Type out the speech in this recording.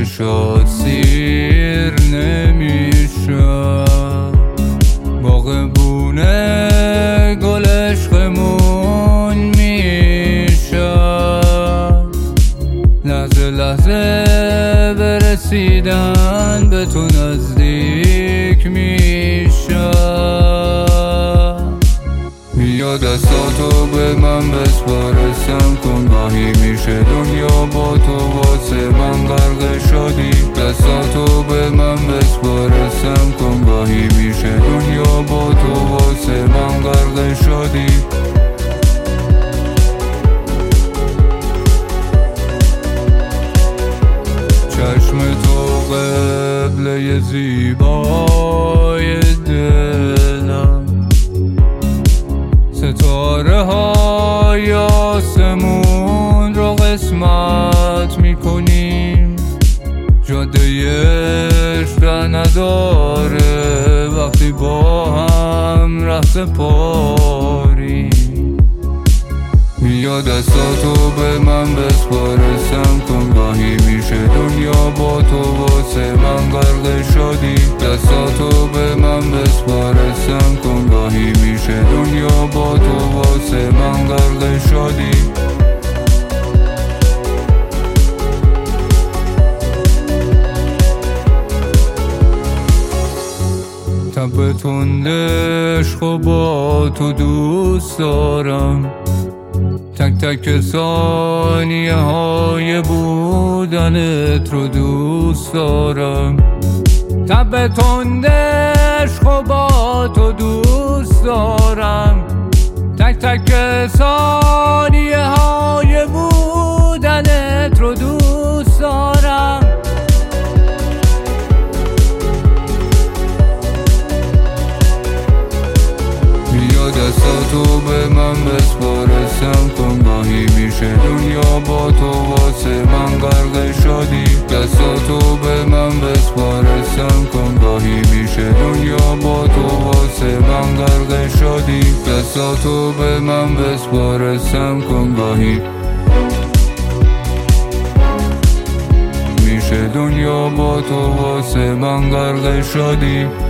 چشات سیر نمیشم، باغبونه گل عشقمون میشم، لحظه لحظه برسیدن به تو نزدیک میشم. بیا دستاتو به من بسپارسم کن، گاهی میشه دنیا با تو واسه من غرق شادی. دستاتو به من بسپارسم کن، گاهی میشه دنیا با تو واسه من غرق شادی. چشم تو قبله زیبای دلم، ستاره های آسمون رو قسمت میکنیم. جاده عشق نداره وقتی با هم رفته پاریم. بیا دستاتو به من بسپارسم کن، گاهی میشه دنیا با تو واسه من غرق شادی. دستاتو به من بسپارسم کن، گاهی میشه دنیا با تو واسه من غرق شادی. تب تند عشق و با تو دوست دارم، تک تک ثانیه های بودنت رو دوست دارم. تب تند عشق و با تو دوست دارم، تک تک ثانیه های بودنت رو دوست دارم. دستاتو به من بسپارسم کن، گاهی میشه دنیا با تو واسه من غرق شادی. دستاتو به من بسپارسم کن، گاهی میشه دنیا با تو واسه من غرق شادی. دستاتو به من بسپارسم کن، گاهی میشه دنیا با تو واسه من غرق شادی.